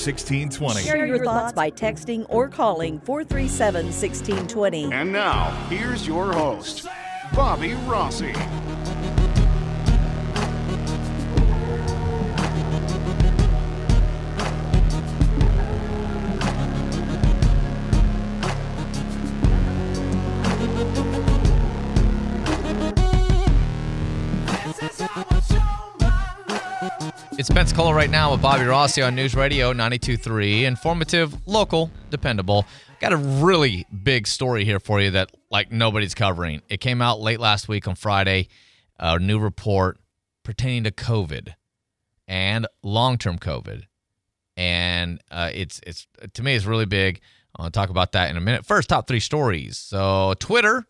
1620. Share your thoughts by texting or calling 437-1620. And now, here's your host, Bobby Rossi. It's Pensacola right now with Bobby Rossi on News Radio 92.3. Informative, local, dependable. Got a really big story here for you that like nobody's covering. It came out late last week on Friday, a new report pertaining to COVID and long-term COVID. And it's to me, it's really big. I'll talk about that in a minute. First, top three stories. So Twitter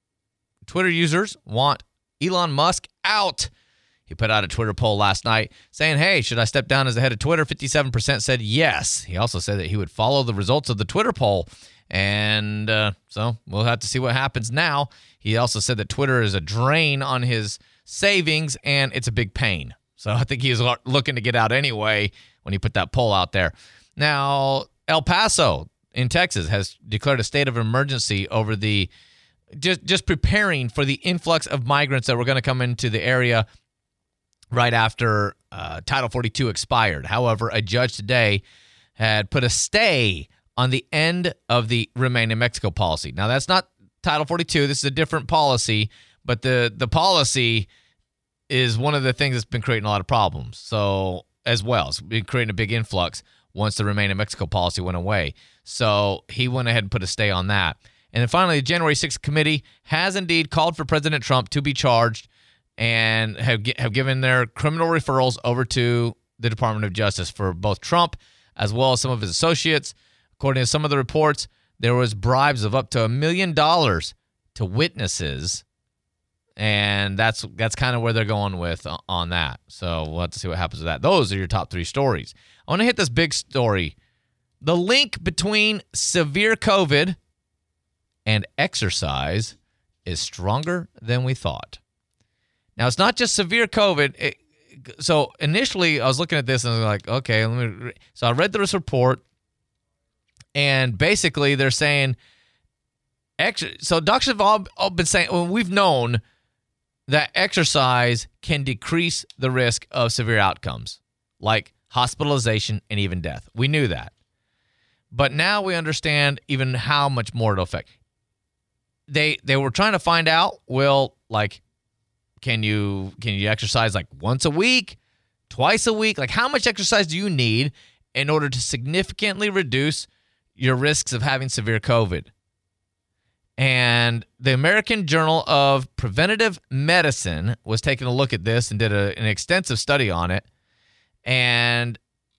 users want Elon Musk out. He put out a Twitter poll last night saying, hey, should I step down as the head of Twitter? 57% said yes. He also said that he would follow the results of the Twitter poll. And so we'll have to see what happens now. He also said that Twitter is a drain on his savings and it's a big pain. So I think he was looking to get out anyway when he put that poll out there. Now, El Paso in Texas has declared a state of emergency over the just preparing for the influx of migrants that were going to come into the area right after Title 42 expired. However, a judge today had put a stay on the end of the Remain in Mexico policy. Now, that's not Title 42. This is a different policy, but the policy is one of the things that's been creating a lot of problems. So, as well, it's been creating a big influx once the Remain in Mexico policy went away. So, he went ahead and put a stay on that. And then finally, the January 6th committee has indeed called for President Trump to be charged and have given their criminal referrals over to the Department of Justice for both Trump as well as some of his associates. According to some of the reports, there was bribes of up to $1 million to witnesses, and that's kind of where they're going with on that. So we'll have to see what happens with that. Those are your top three stories. I want to hit this big story. The link between severe COVID and exercise is stronger than we thought. Now, it's not just severe COVID. So initially, I was looking at this and I was like, okay, so I read this report, and basically they're saying, so doctors have all been saying, well, we've known that exercise can decrease the risk of severe outcomes, like hospitalization and even death. We knew that. But now we understand even how much more it'll affect. They were trying to find out, well, like, Can you exercise like once a week, twice a week? Like, how much exercise do you need in order to significantly reduce your risks of having severe COVID? And the American Journal of Preventive Medicine was taking a look at this and did an extensive study on it. And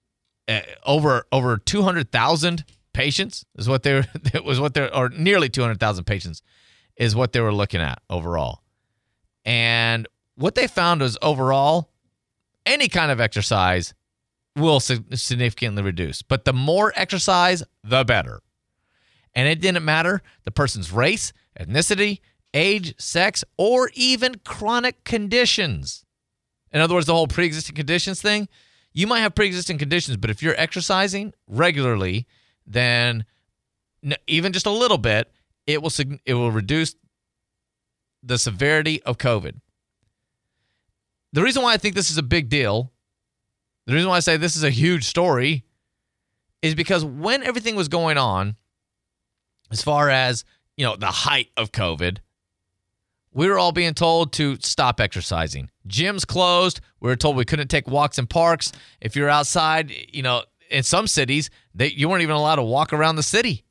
over 200,000 patients is what or nearly 200,000 patients is what they were looking at overall. And what they found was overall, any kind of exercise will significantly reduce. But the more exercise, the better. And it didn't matter the person's race, ethnicity, age, sex, or even chronic conditions. In other words, the whole pre-existing conditions thing, you might have pre-existing conditions, but if you're exercising regularly, then even just a little bit, it will reduce the severity of COVID. The reason why I think this is a big deal, the reason why I say this is a huge story, is because when everything was going on, as far as, the height of COVID, we were all being told to stop exercising. Gyms closed. We were told we couldn't take walks in parks. If you're outside, in some cities, you weren't even allowed to walk around the city.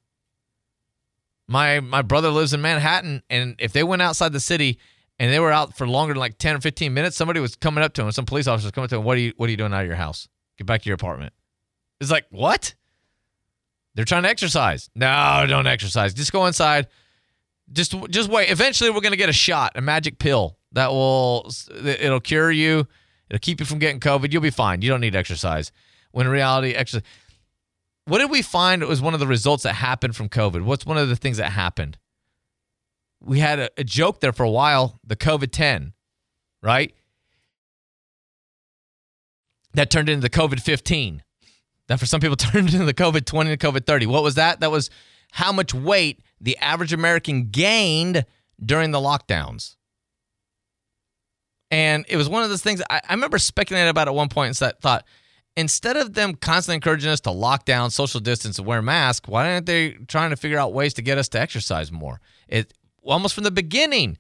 My brother lives in Manhattan, and if they went outside the city and they were out for longer than like 10 or 15 minutes, somebody was coming up to him, some police officers coming up to him, what are you doing out of your house? Get back to your apartment. It's like, what? They're trying to exercise. No, don't exercise. Just go inside. Just wait. Eventually, we're going to get a shot, a magic pill it'll cure you. It'll keep you from getting COVID. You'll be fine. You don't need exercise. When in reality, exercise. What did we find was one of the results that happened from COVID? What's one of the things that happened? We had a joke there for a while, the COVID-10, right? That turned into the COVID-15. That for some people turned into the COVID-20 to COVID-30. What was that? That was how much weight the average American gained during the lockdowns. And it was one of those things I remember speculating about at one point and thought, instead of them constantly encouraging us to lock down, social distance, and wear masks, why aren't they trying to figure out ways to get us to exercise more? Almost from the beginning,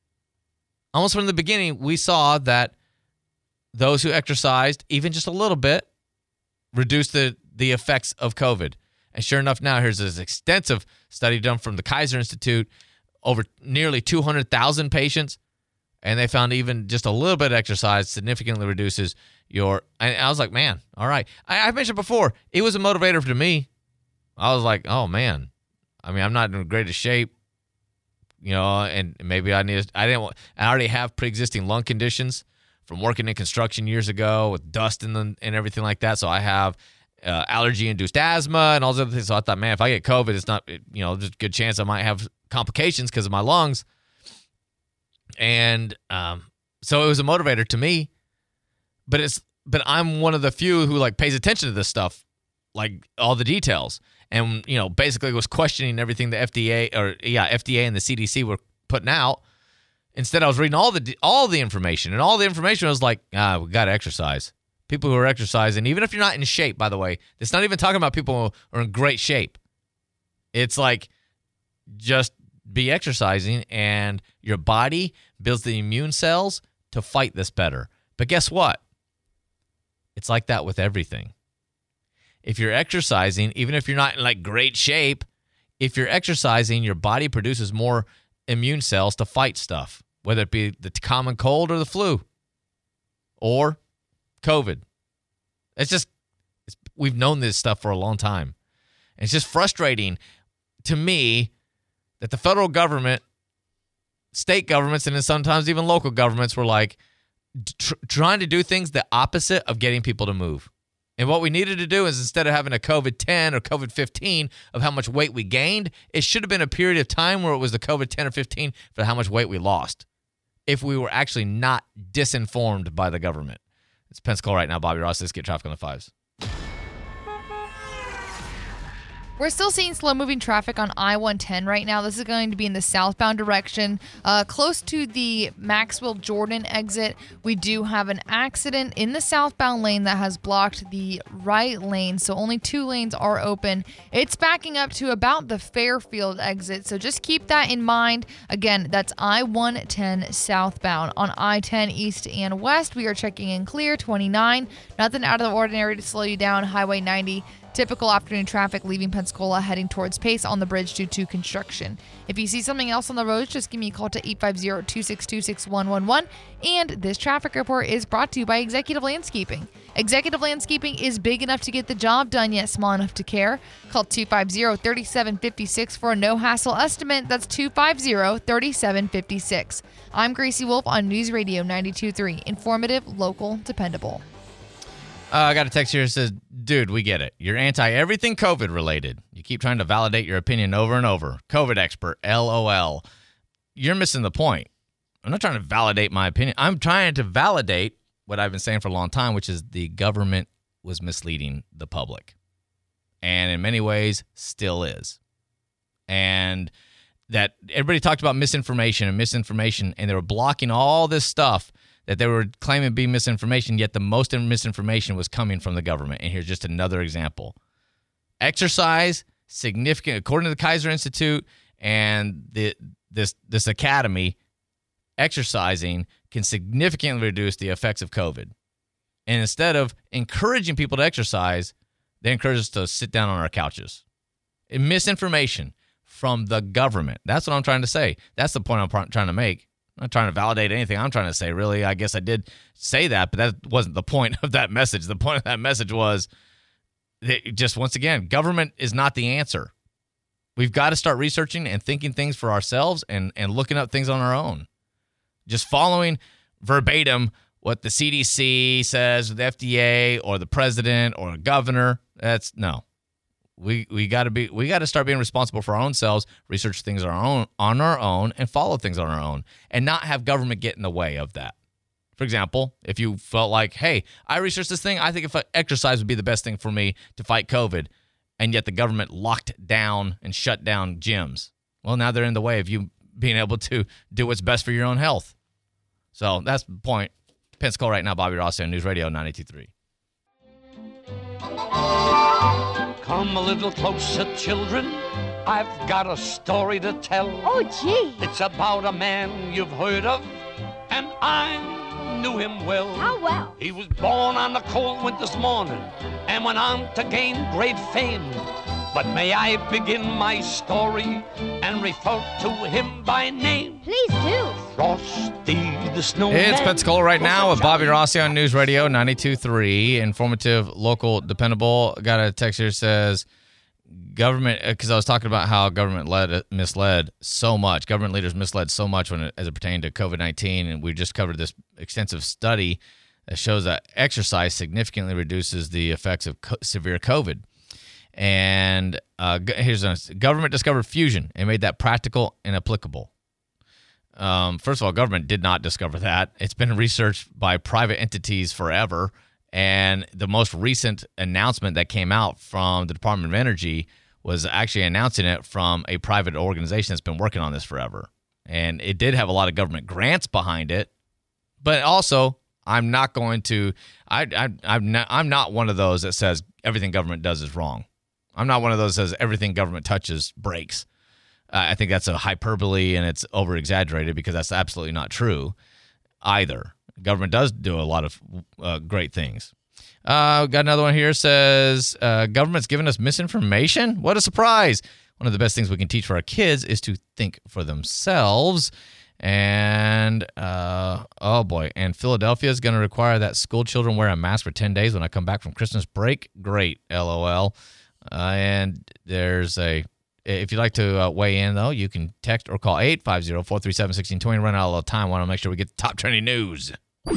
we saw that those who exercised, even just a little bit, reduced the effects of COVID. And sure enough, now here's this extensive study done from the Kaiser Institute, over nearly 200,000 patients. And they found even just a little bit of exercise significantly reduces your. And I was like, man, all right. I mentioned before, it was a motivator to me. I was like, oh man, I mean, I'm not in the greatest shape, and maybe I already have pre-existing lung conditions from working in construction years ago with dust and everything like that. So I have allergy-induced asthma and all those other things. So I thought, man, if I get COVID, it's not, there's a good chance I might have complications because of my lungs. And so it was a motivator to me, but I'm one of the few who pays attention to this stuff, like all the details, and basically was questioning everything the FDA and the CDC were putting out. Instead, I was reading all the information, and all the information was like, we got to exercise. People who are exercising, even if you're not in shape, by the way, it's not even talking about people who are in great shape. It's like just be exercising, and your body builds the immune cells to fight this better. But guess what? It's like that with everything. If you're exercising, even if you're not in great shape, if you're exercising, your body produces more immune cells to fight stuff, whether it be the common cold or the flu or COVID. We've known this stuff for a long time. And it's just frustrating to me that the federal government, state governments, and then sometimes even local governments were trying to do things the opposite of getting people to move. And what we needed to do is, instead of having a COVID-10 or COVID-15 of how much weight we gained, it should have been a period of time where it was the COVID-10 or 15 for how much weight we lost, if we were actually not disinformed by the government. It's Pensacola right now. Bobby Ross, let's get traffic on the fives. We're still seeing slow-moving traffic on I-110 right now. This is going to be in the southbound direction, close to the Maxwell-Jordan exit. We do have an accident in the southbound lane that has blocked the right lane, so only 2 lanes are open. It's backing up to about the Fairfield exit, so just keep that in mind. Again, that's I-110 southbound. On I-10 east and west, we are checking in clear, 29. Nothing out of the ordinary to slow you down. Highway 90. Typical afternoon traffic leaving Pensacola heading towards Pace on the bridge due to construction. If you see something else on the roads, just give me a call to 850-262-6111. And this traffic report is brought to you by Executive Landscaping. Executive Landscaping is big enough to get the job done, yet small enough to care. Call 250-3756 for a no-hassle estimate. That's 250-3756. I'm Gracie Wolf on News Radio 92.3. Informative, local, dependable. I got a text here that says, dude, we get it. You're anti-everything COVID-related. You keep trying to validate your opinion over and over. COVID expert, LOL. You're missing the point. I'm not trying to validate my opinion. I'm trying to validate what I've been saying for a long time, which is the government was misleading the public. And in many ways, still is. And that everybody talked about misinformation, and they were blocking all this stuff that they were claiming to be misinformation, yet the most misinformation was coming from the government. And here's just another example. Exercise, significant, according to the Kaiser Institute and this academy, exercising can significantly reduce the effects of COVID. And instead of encouraging people to exercise, they encourage us to sit down on our couches. Misinformation from the government. That's what I'm trying to say. That's the point I'm trying to make. I'm not trying to validate anything I'm trying to say, really. I guess I did say that, but that wasn't the point of that message. The point of that message was that just, once again, government is not the answer. We've got to start researching and thinking things for ourselves and looking up things on our own. Just following verbatim what the CDC says, the FDA or the president or a governor, that's no. We got to start being responsible for our own selves, research things on our own, and follow things on our own, and not have government get in the way of that. For example, if you felt like, hey, I researched this thing, I think if exercise would be the best thing for me to fight COVID, and yet the government locked down and shut down gyms. Well, now they're in the way of you being able to do what's best for your own health. So that's the point. Pensacola right now, Bobby Rossi on News Radio 92.3. Come a little closer, children. I've got a story to tell. Oh, gee. It's about a man you've heard of, and I knew him well. How well? He was born on a cold winter's morning and went on to gain great fame. But may I begin my story and refer to him by name? Please do. Frosty the Snowman. It's Pensacola right now with Bobby Rossi on News Radio 92.3. Informative, local, dependable. Got a text here that says, government, because I was talking about how government misled so much. Government leaders misled so much as it pertained to COVID-19, and we just covered this extensive study that shows that exercise significantly reduces the effects of severe COVID. And here's a government discovered fusion and made that practical and applicable. First of all, government did not discover that. It's been researched by private entities forever. And the most recent announcement that came out from the Department of Energy was actually announcing it from a private organization that's been working on this forever. And it did have a lot of government grants behind it. But also, I'm not going to I'm not one of those that says everything government does is wrong. I'm not one of those that says everything government touches breaks. I think that's a hyperbole and it's over-exaggerated because that's absolutely not true either. Government does do a lot of great things. Got another one here says, government's giving us misinformation? What a surprise. One of the best things we can teach for our kids is to think for themselves. And, oh boy, and Philadelphia is going to require that school children wear a mask for 10 days when I come back from Christmas break. Great, LOL. And there's if you'd like to weigh in, though, you can text or call 850-437-1620. Run out of time. Want to make sure we get the top trending news.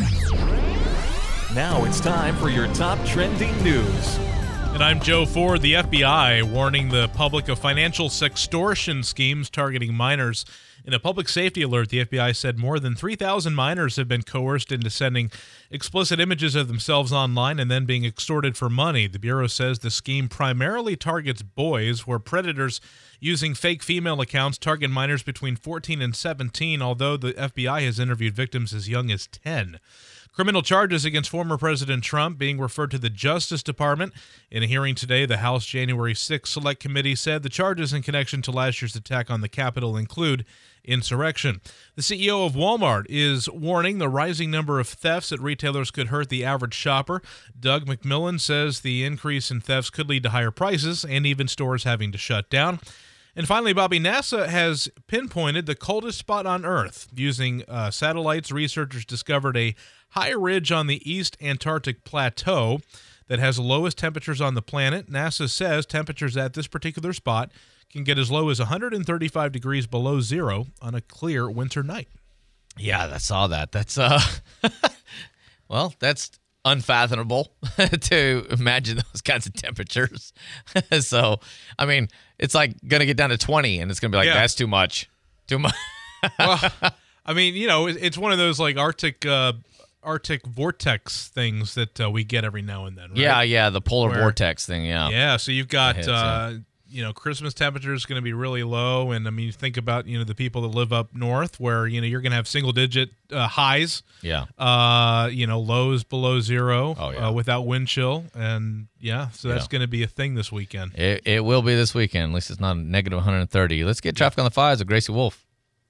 Now it's time for your top trending news. And I'm Joe Ford. The FBI warning the public of financial sextortion schemes targeting minors. In a public safety alert, the FBI said more than 3,000 minors have been coerced into sending explicit images of themselves online and then being extorted for money. The Bureau says the scheme primarily targets boys, where predators using fake female accounts target minors between 14 and 17, although the FBI has interviewed victims as young as 10. Criminal charges against former President Trump being referred to the Justice Department. In a hearing today, the House January 6 Select Committee said the charges in connection to last year's attack on the Capitol include insurrection. The CEO of Walmart is warning the rising number of thefts at retailers could hurt the average shopper. Doug McMillon says the increase in thefts could lead to higher prices and even stores having to shut down. And finally, Bobby, NASA has pinpointed the coldest spot on Earth. Using satellites, researchers discovered a high ridge on the East Antarctic Plateau that has the lowest temperatures on the planet. NASA says temperatures at this particular spot can get as low as 135 degrees below zero on a clear winter night. Yeah, I saw that. That's well, that's unfathomable to imagine those kinds of temperatures. So, I mean, it's like going to get down to 20 and it's going to be like, that's too much. Too much. Well, I mean, you know, it's one of those like Arctic vortex things that we get every now and then, right? Yeah, the polar vortex thing, Yeah, so you've got Christmas temperature is going to be really low, and I mean, you think about the people that live up north, where you're going to have single-digit highs, lows below zero, without wind chill, and so that's going to be a thing this weekend. It will be this weekend. At least it's not a negative 130. Let's get traffic on the fives with Gracie Wolf.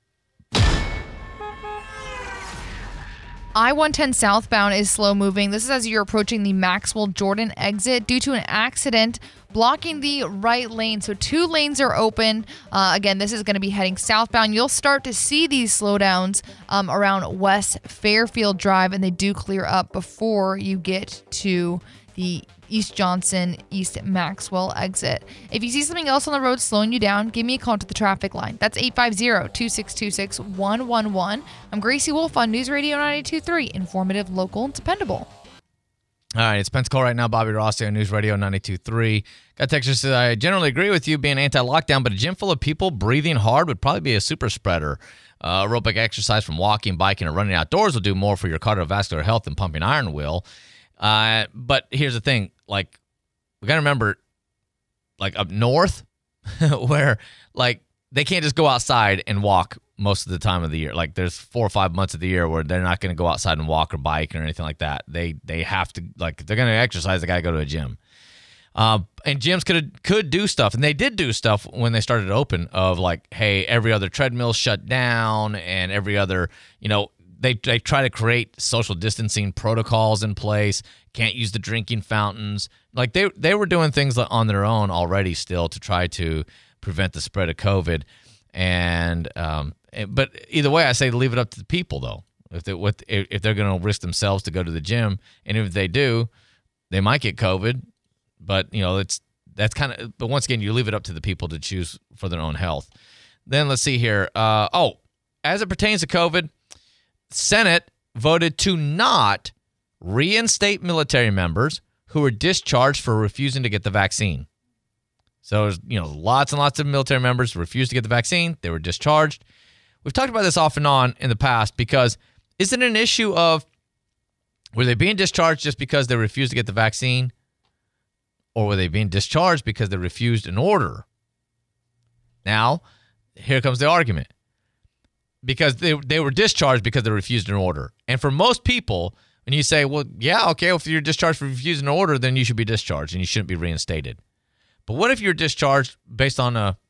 I-110 southbound is slow moving. This is as you're approaching the Maxwell Jordan exit due to an accident blocking the right lane. So 2 lanes are open. Again, this is going to be heading southbound. You'll start to see these slowdowns around West Fairfield Drive, and they do clear up before you get to the East Johnson, East Maxwell exit. If you see something else on the road slowing you down, give me a call to the traffic line. That's 850-2626-111. I'm Gracie Wolf on News Radio 92.3, informative, local, and dependable. All right, it's Pensacola right now. Bobby Rossi on News Radio 92.3. Got Texas says, I generally agree with you being anti-lockdown, but a gym full of people breathing hard would probably be a super spreader. Aerobic exercise from walking, biking, or running outdoors will do more for your cardiovascular health than pumping iron will. But here's the thing. Like, we got to remember, like, up north, where, like, they can't just go outside and walk most of the time of the year. Like, there's 4 or 5 months of the year where they're not going to go outside and walk or bike or anything like that. They have to, like, if they're going to exercise, they got to go to a gym. And gyms could do stuff, and they did do stuff when they started to open of, like, hey, every other treadmill shut down, and every other, they try to create social distancing protocols in place. Can't use the drinking fountains. Like, they were doing things on their own already still to try to prevent the spread of COVID. And but either way, I say leave it up to the people, though. If they're going to risk themselves to go to the gym, and if they do, they might get COVID. But that's kind of. But once again, you leave it up to the people to choose for their own health. Then let's see here. As it pertains to COVID, Senate voted to not reinstate military members who were discharged for refusing to get the vaccine. So, lots and lots of military members refused to get the vaccine. They were discharged. We've talked about this off and on in the past because is it an issue of were they being discharged just because they refused to get the vaccine, or were they being discharged because they refused an order? Now, here comes the argument. Because they were discharged because they refused an order. And for most people, when you say, well, yeah, okay, if you're discharged for refusing an order, then you should be discharged and you shouldn't be reinstated. But what if you're discharged based on an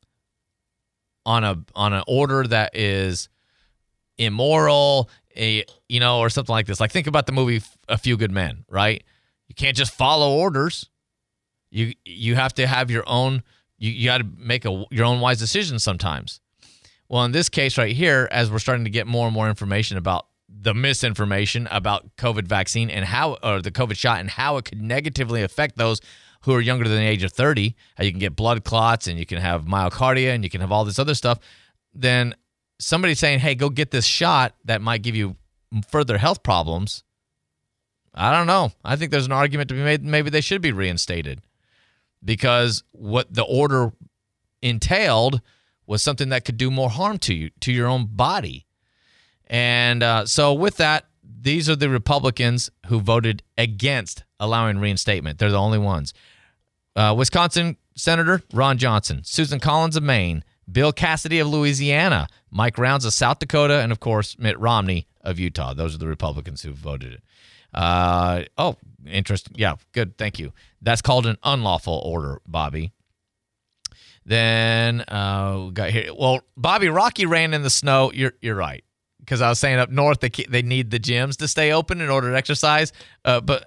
order that is immoral, or something like this? Like, think about the movie A Few Good Men, right? You can't just follow orders. You have to have your own. You got to make your own wise decisions sometimes. Well, in this case right here, as we're starting to get more and more information about the misinformation about COVID vaccine and the COVID shot and how it could negatively affect those who are younger than the age of 30, how you can get blood clots and you can have myocardia and you can have all this other stuff, then somebody saying, hey, go get this shot that might give you further health problems, I don't know. I think there's an argument to be made maybe they should be reinstated because what the order entailed was something that could do more harm to you, to your own body. And so with that, these are the Republicans who voted against allowing reinstatement. They're the only ones. Wisconsin Senator Ron Johnson, Susan Collins of Maine, Bill Cassidy of Louisiana, Mike Rounds of South Dakota, and, of course, Mitt Romney of Utah. Those are the Republicans who voted it. Interesting. Yeah, good. Thank you. That's called an unlawful order, Bobby. Then we got here. Well, Bobby, Rocky ran in the snow. You're right, because I was saying up north they need the gyms to stay open in order to exercise. But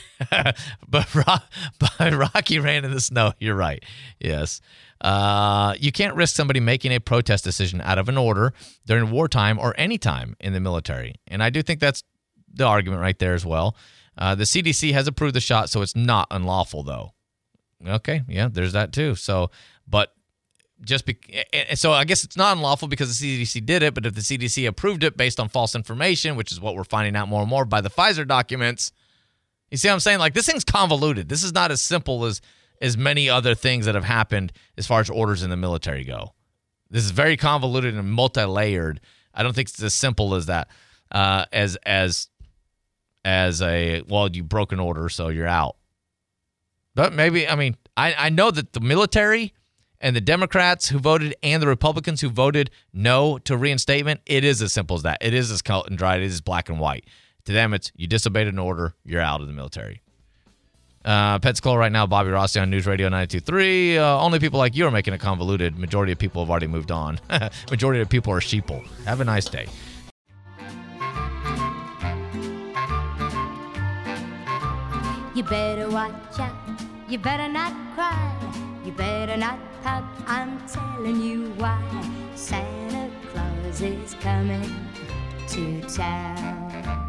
Rocky ran in the snow. You're right. Yes. You can't risk somebody making a protest decision out of an order during wartime or any time in the military, and I do think that's the argument right there as well. The CDC has approved the shot, so it's not unlawful, though. Okay, yeah, there's that too. So, but so I guess it's not unlawful because the CDC did it, but if the CDC approved it based on false information, which is what we're finding out more and more by the Pfizer documents, you see what I'm saying? Like, this thing's convoluted. This is not as simple as many other things that have happened as far as orders in the military go. This is very convoluted and multi-layered. I don't think it's as simple as that. You broke an order, so you're out. But maybe, I know that the military and the Democrats who voted and the Republicans who voted no to reinstatement, it is as simple as that. It is as cut and dried. It is black and white. To them, it's you disobeyed an order, you're out of the military. Pensacola right now, Bobby Rossi on News Radio 92.3. Only people like you are making it convoluted. Majority of people have already moved on. Majority of people are sheeple. Have a nice day. You better watch out, you better not cry, you better not pout, I'm telling you why. Santa Claus is coming to town.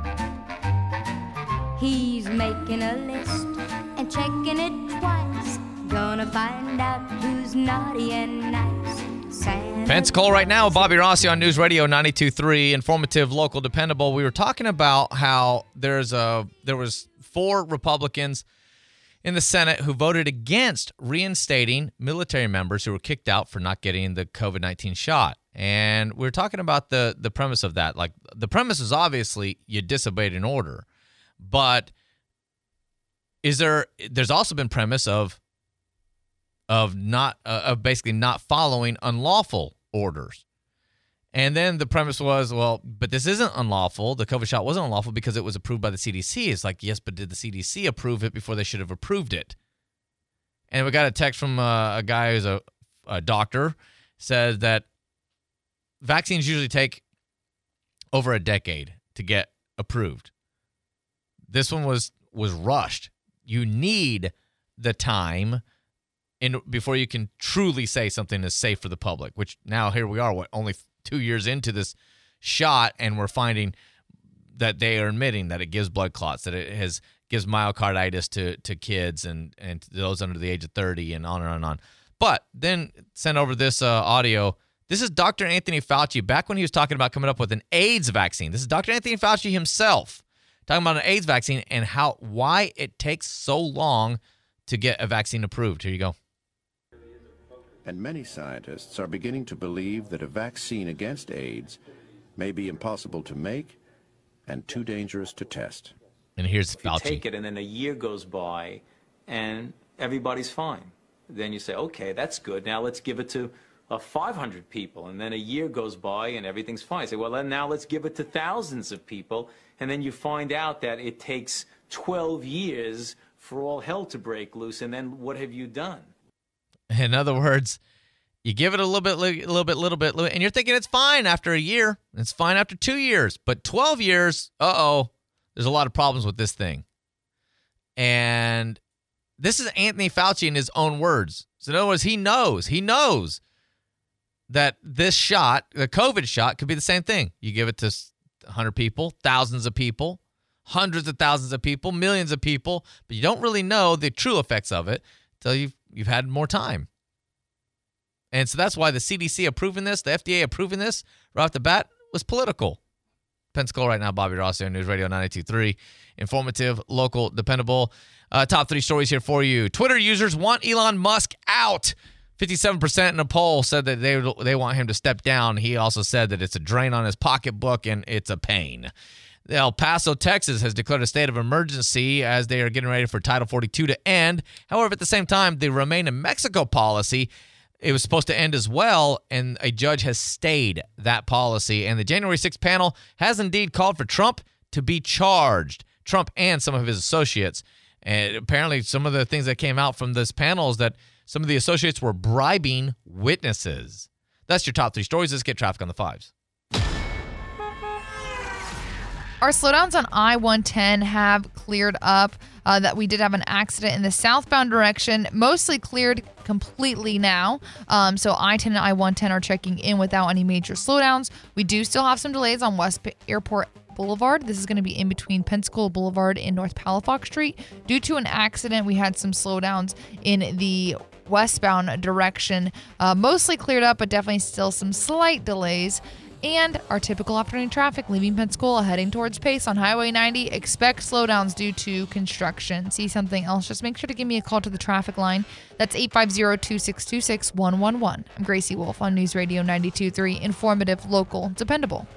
He's making a list and checking it twice, gonna find out who's naughty and nice. Pensacola right now, Bobby Rossi on News Radio 92.3, informative, local, dependable. We were talking about how there was 4 Republicans in the Senate who voted against reinstating military members who were kicked out for not getting the COVID-19 shot. And we're talking about the premise of that. Like, the premise is obviously you disobeyed an order, but there's also been premise of basically not following unlawful orders. And then the premise was, well, but this isn't unlawful. The COVID shot wasn't unlawful because it was approved by the CDC. It's like, yes, but did the CDC approve it before they should have approved it? And we got a text from a guy who's a doctor, said that vaccines usually take over a decade to get approved. This one was rushed. You need the time before you can truly say something is safe for the public, which now here we are, only 2 years into this shot, and we're finding that they are admitting that it gives blood clots, that it gives myocarditis to kids and those under the age of 30 and on and on and on. But then send over this audio. This is Dr. Anthony Fauci back when he was talking about coming up with an AIDS vaccine. This is Dr. Anthony Fauci himself talking about an AIDS vaccine and why it takes so long to get a vaccine approved. Here you go. And many scientists are beginning to believe that a vaccine against AIDS may be impossible to make and too dangerous to test. And here's Fauci. You take it and then a year goes by and everybody's fine. Then you say, okay, that's good. Now let's give it to 500 people. And then a year goes by and everything's fine. You say, well, then now let's give it to thousands of people. And then you find out that it takes 12 years for all hell to break loose. And then what have you done? In other words, you give it a little bit, and you're thinking it's fine after a year. It's fine after 2 years. But 12 years, there's a lot of problems with this thing. And this is Anthony Fauci in his own words. So in other words, he knows that this shot, the COVID shot, could be the same thing. You give it to 100 people, thousands of people, hundreds of thousands of people, millions of people, but you don't really know the true effects of it until you've had more time. And so that's why the CDC approving this, the FDA approving this right off the bat was political. Pensacola right now, Bobby Rossi on News Radio 92.3. Informative, local, dependable. Top 3 stories here for you. Twitter users want Elon Musk out. 57% in a poll said that they want him to step down. He also said that it's a drain on his pocketbook and it's a pain. El Paso, Texas has declared a state of emergency as they are getting ready for Title 42 to end. However, at the same time, the Remain in Mexico policy, it was supposed to end as well, and a judge has stayed that policy. And the January 6th panel has indeed called for Trump to be charged, Trump and some of his associates. And apparently some of the things that came out from this panel is that some of the associates were bribing witnesses. That's your top 3 stories. Let's get traffic on the 5s. Our slowdowns on I-110 have cleared up. That we did have an accident in the southbound direction, mostly cleared completely now. So I-10 and I-110 are checking in without any major slowdowns. We do still have some delays on West Airport Boulevard. This is going to be in between Pensacola Boulevard and North Palafox Street. Due to an accident, we had some slowdowns in the westbound direction. Mostly cleared up, but definitely still some slight delays. And our typical afternoon traffic leaving Pensacola heading towards Pace on Highway 90. Expect slowdowns due to construction. See something else? Just make sure to give me a call to the traffic line. That's 850-262-6111. I'm Gracie Wolf on News Radio 92.3. Informative, local, dependable.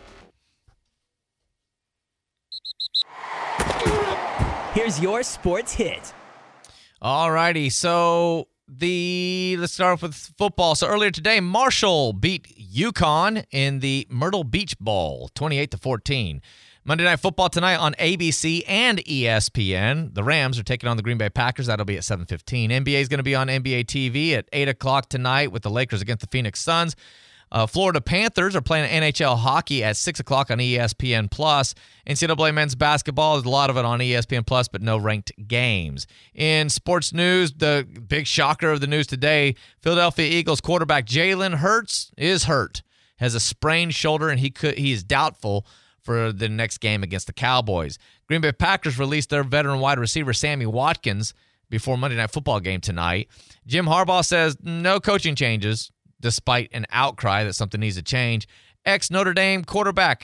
Here's your sports hit. All righty, so let's start off with football. So earlier today, Marshall beat UConn in the Myrtle Beach Bowl, 28-14. Monday Night Football tonight on ABC and ESPN. The Rams are taking on the Green Bay Packers. That'll be at 7:15. NBA is going to be on NBA TV at 8 o'clock tonight with the Lakers against the Phoenix Suns. Florida Panthers are playing NHL hockey at 6 o'clock on ESPN+. NCAA men's basketball, there's a lot of it on ESPN+, but no ranked games. In sports news, the big shocker of the news today, Philadelphia Eagles quarterback Jalen Hurts is hurt, has a sprained shoulder, and he is doubtful for the next game against the Cowboys. Green Bay Packers released their veteran wide receiver Sammy Watkins before Monday Night Football game tonight. Jim Harbaugh says no coaching changes, despite an outcry that something needs to change. Ex-Notre Dame quarterback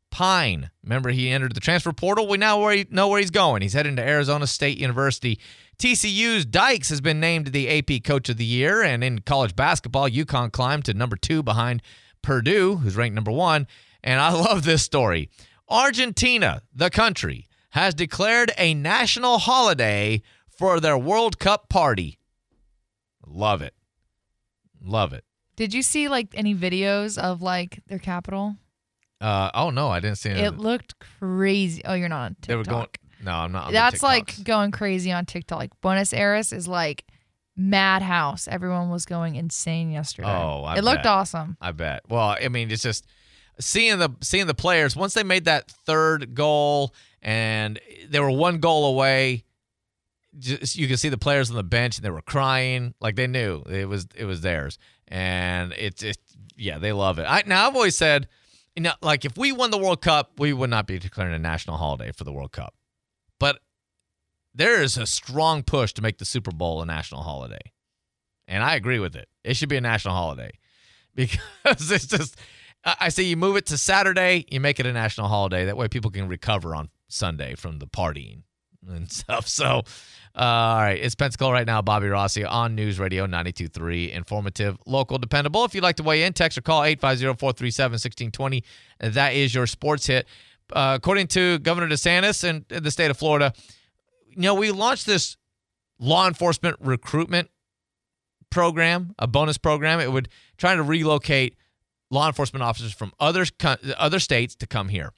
Pine. Remember, he entered the transfer portal. We now know where he's going. He's heading to Arizona State University. TCU's Dykes has been named the AP Coach of the Year, and in college basketball, UConn climbed to number 2 behind Purdue, who's ranked number 1. And I love this story. Argentina, the country, has declared a national holiday for their World Cup party. Love it. Love it. Did you see like any videos of like their capital? Oh no, I didn't see it. It looked crazy. Oh, you're not on TikTok. They were going. No, I'm not. On That's the like going crazy on TikTok. Like Buenos Aires is like madhouse. Everyone was going insane yesterday. Oh, it looked awesome. I bet. Well, I mean, it's just seeing the players once they made that third goal and they were one goal away. Just, you could see the players on the bench and they were crying, like they knew it was theirs, and they love it. I've always said, like if we won the World Cup, we would not be declaring a national holiday for the World Cup, but there is a strong push to make the Super Bowl a national holiday, and I agree with it. It should be a national holiday because it's just. I say you move it to Saturday, you make it a national holiday. That way people can recover on Sunday from the partying and stuff. So, all right, it's Pensacola right now. Bobby Rossi on News Radio 92.3. Informative, local, dependable. If you'd like to weigh in, text or call 850-437-1620. That is your sports hit. According to Governor DeSantis and the state of Florida, we launched this law enforcement recruitment program, a bonus program. It would try to relocate law enforcement officers from other states to come here.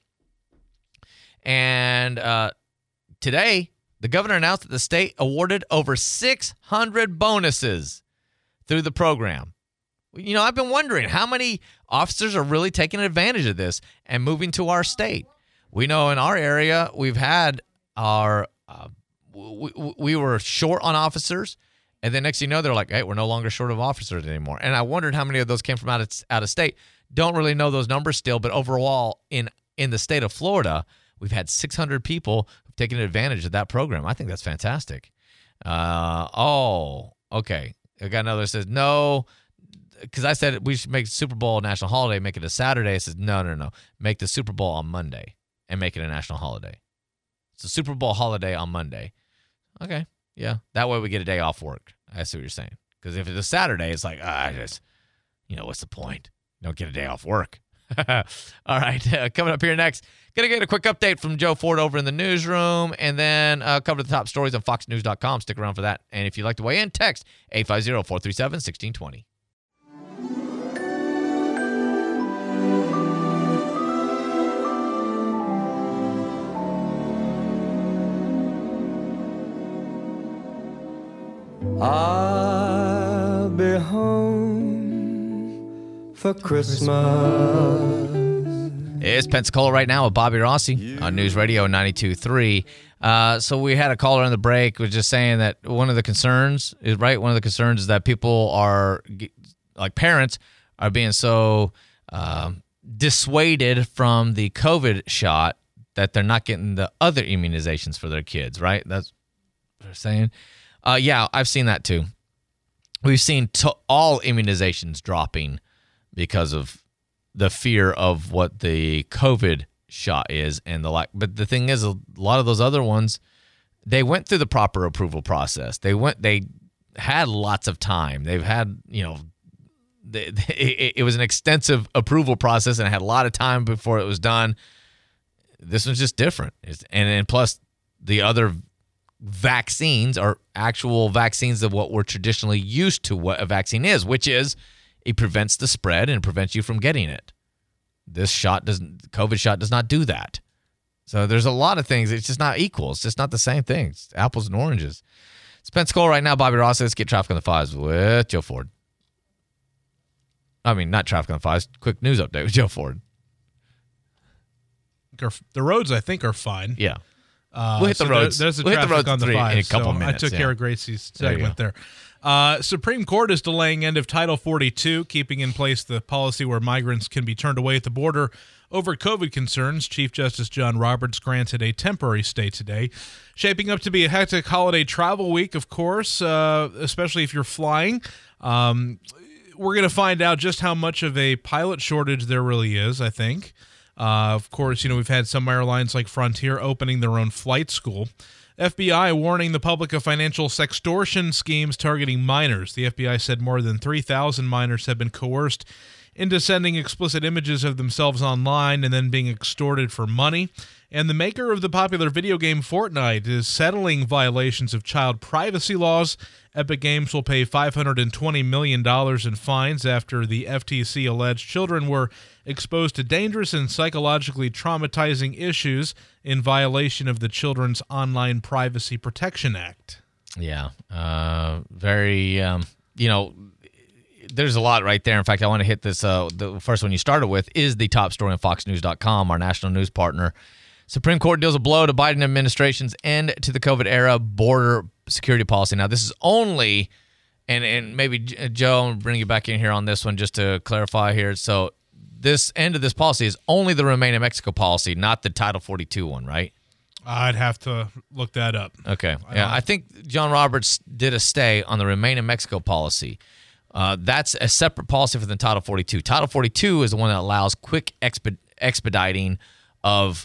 And today, the governor announced that the state awarded over 600 bonuses through the program. I've been wondering how many officers are really taking advantage of this and moving to our state. We know in our area, we've had we were short on officers. And then next thing you know, they're like, hey, we're no longer short of officers anymore. And I wondered how many of those came from out of state. Don't really know those numbers still, but overall in the state of Florida, we've had 600 people who've taken advantage of that program. I think that's fantastic. Okay. I got another that says, no, because I said we should make Super Bowl a national holiday, make it a Saturday. It says, no. Make the Super Bowl on Monday and make it a national holiday. It's a Super Bowl holiday on Monday. Okay. Yeah, that way we get a day off work. I see what you're saying. Because if it's a Saturday, it's like, what's the point? Don't get a day off work. All right, coming up here next, going to get a quick update from Joe Ford over in the newsroom, and then cover the top stories on foxnews.com. Stick around for that. And if you'd like to weigh in, text 850-437-1620. I'll be home for Christmas. It's Pensacola right now with Bobby Rossi on News Radio 92.3. So we had a caller on the break was just saying that one of the concerns is that people are, like parents, are being so dissuaded from the COVID shot that they're not getting the other immunizations for their kids, right? That's what they're saying. Yeah, I've seen that too. We've seen all immunizations dropping because of the fear of what the COVID shot is and the like. But the thing is, a lot of those other ones, they went through the proper approval process. They had lots of time. They've had, it was an extensive approval process and it had a lot of time before it was done. This one's just different. And plus the other vaccines are actual vaccines of what we're traditionally used to what a vaccine is, which is it prevents the spread and prevents you from getting it. This COVID shot does not do that. So there's a lot of things. It's just not equal. It's just not the same thing. It's apples and oranges. It's Pensacola right now. Bobby Ross. Let's get traffic on the fives with Joe Ford. I mean, not traffic on the fives. Quick news update with Joe Ford. The roads, I think, are fine. Yeah. We'll hit the roads. There's a we'll traffic hit the roads on the five. in a couple minutes. I took care of Gracie's segment there. Supreme Court is delaying end of Title 42, keeping in place the policy where migrants can be turned away at the border over COVID concerns. Chief Justice John Roberts granted a temporary stay today. Shaping up to be a hectic holiday travel week, of course, especially if you're flying. We're going to find out just how much of a pilot shortage there really is, I think. Of course, we've had some airlines like Frontier opening their own flight school. FBI warning the public of financial sextortion schemes targeting minors. The FBI said more than 3,000 minors have been coerced into sending explicit images of themselves online and then being extorted for money. And the maker of the popular video game Fortnite is settling violations of child privacy laws. Epic Games will pay $520 million in fines after the FTC alleged children were exposed to dangerous and psychologically traumatizing issues in violation of the Children's Online Privacy Protection Act. Yeah, very, there's a lot right there. In fact, I want to hit this. The first one you started with is the top story on FoxNews.com, our national news partner. Supreme Court deals a blow to Biden administration's end to the COVID-era border security policy. Now, this is only, and maybe, Joe, I'll bring you back in here on this one just to clarify here. So this end of this policy is only the Remain in Mexico policy, not the Title 42 one, right? I'd have to look that up. Okay. I think John Roberts did a stay on the Remain in Mexico policy. That's a separate policy from the Title 42. Title 42 is the one that allows quick expediting of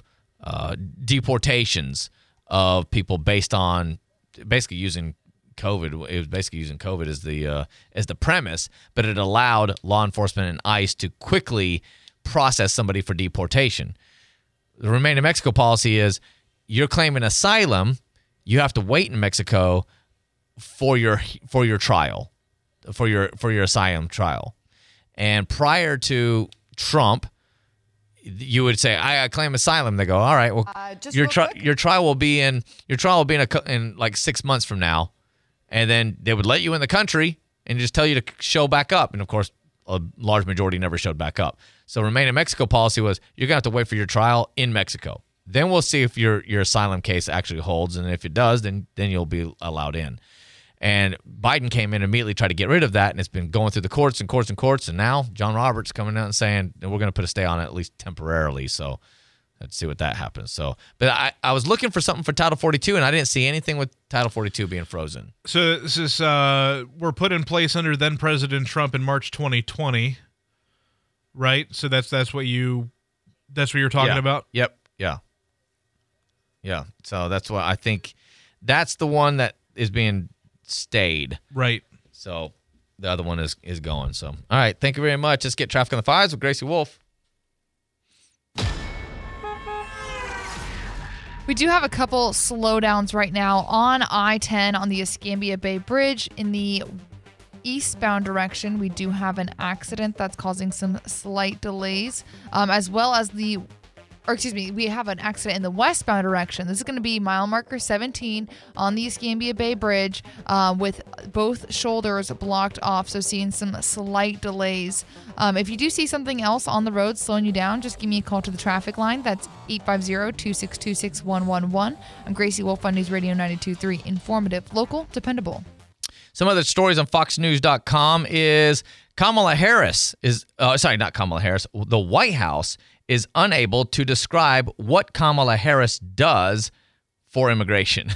deportations of people based on basically using COVID. It was basically using COVID as the premise, but it allowed law enforcement and ICE to quickly process somebody for deportation. The Remain in Mexico policy is you're claiming asylum, you have to wait in Mexico for your trial, for your asylum trial. And prior to Trump, you would say, I claim asylum. They go, all right, well, your trial will be in like 6 months from now, and then they would let you in the country and just tell you to show back up. And of course, a large majority never showed back up. So Remain in Mexico policy was you're gonna have to wait for your trial in Mexico. Then we'll see if your asylum case actually holds, and if it does, then you'll be allowed in. And Biden came in and immediately tried to get rid of that, and it's been going through the courts and courts and courts, and now John Roberts coming out and saying we're going to put a stay on it at least temporarily. So let's see what that happens. So, but I was looking for something for Title 42, and I didn't see anything with Title 42 being frozen. So this is were put in place under then President Trump in March 2020, right? So that's what you're talking about. Yep. Yeah. So that's what I think. That's the one that is being stayed. Right. So the other one is going. So, all right. Thank you very much. Let's get Traffic on the Fives with Gracie Wolf. We do have a couple slowdowns right now on I-10 on the Escambia Bay Bridge. In the eastbound direction, we do have an accident that's causing some slight delays, as well as we have an accident in the westbound direction. This is going to be mile marker 17 on the Escambia Bay Bridge with both shoulders blocked off, so seeing some slight delays. If you do see something else on the road slowing you down, just give me a call to the traffic line. That's 850-262-6111. I'm Gracie Wolf on News Radio 92.3. Informative, local, dependable. Some other stories on FoxNews.com is Kamala Harris the White House is unable to describe what Kamala Harris does for immigration.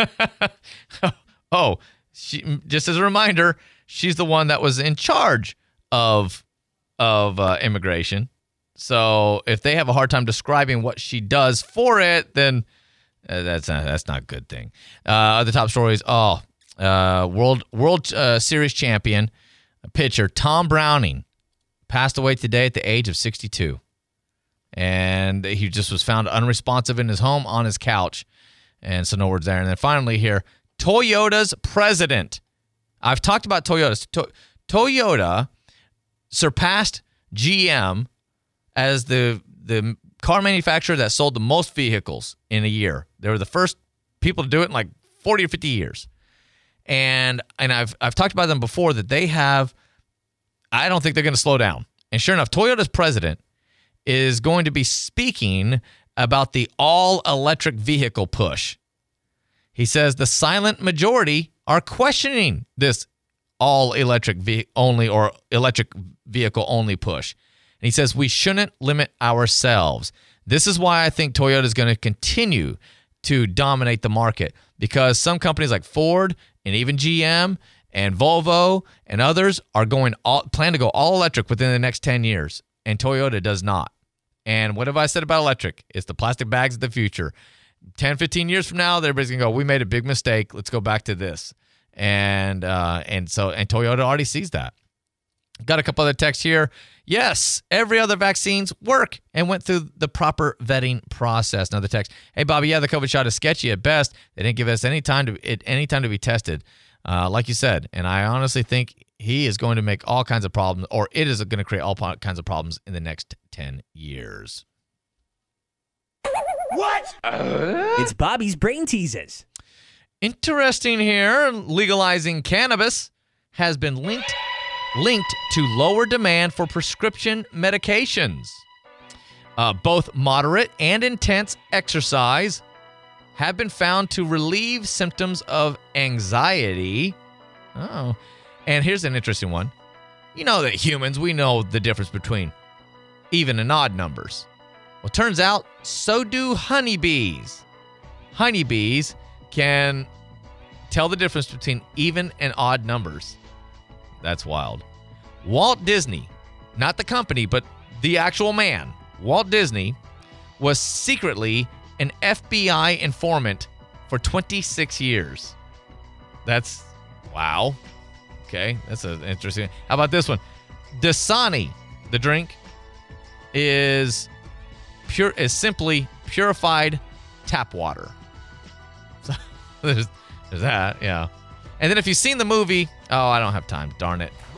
Just as a reminder, she's the one that was in charge of immigration. So if they have a hard time describing what she does for it, then that's not a good thing. The top stories: World Series champion pitcher Tom Browning passed away today at the age of 62. And he just was found unresponsive in his home on his couch. And so no words there. And then finally here, Toyota's president. I've talked about Toyota. Toyota surpassed GM as the car manufacturer that sold the most vehicles in a year. They were the first people to do it in like 40 or 50 years. And I've talked about them before that they have, I don't think they're going to slow down. And sure enough, Toyota's president is going to be speaking about the all-electric vehicle push. He says the silent majority are questioning this all-electric only or electric vehicle only push. And he says we shouldn't limit ourselves. This is why I think Toyota is going to continue to dominate the market, because some companies like Ford and even GM and Volvo and others are plan to go all electric within the next 10 years, and Toyota does not. And what have I said about electric? It's the plastic bags of the future. 10, 15 years from now, everybody's going to go, we made a big mistake. Let's go back to this. And Toyota already sees that. Got a couple other texts here. Yes, every other vaccines work and went through the proper vetting process. Another text. Hey, Bobby, yeah, the COVID shot is sketchy at best. They didn't give us any time to be tested, like you said. And I honestly think he is going to make all kinds of problems, or it is going to create all kinds of problems in the next 10 years. What? It's Bobby's Brain Teases. Interesting here. Legalizing cannabis has been linked to lower demand for prescription medications. Both moderate and intense exercise have been found to relieve symptoms of anxiety. Oh, and here's an interesting one. You know that humans, we know the difference between even and odd numbers. Well, turns out so do honeybees. Honeybees can tell the difference between even and odd numbers. That's wild. Walt Disney, not the company, but the actual man, Walt Disney, was secretly an FBI informant for 26 years. That's, wow. Okay, that's interesting. How about this one? Dasani, the drink, is simply purified tap water. So there's that, yeah. And then if you've seen the movie, oh, I don't have time, darn it.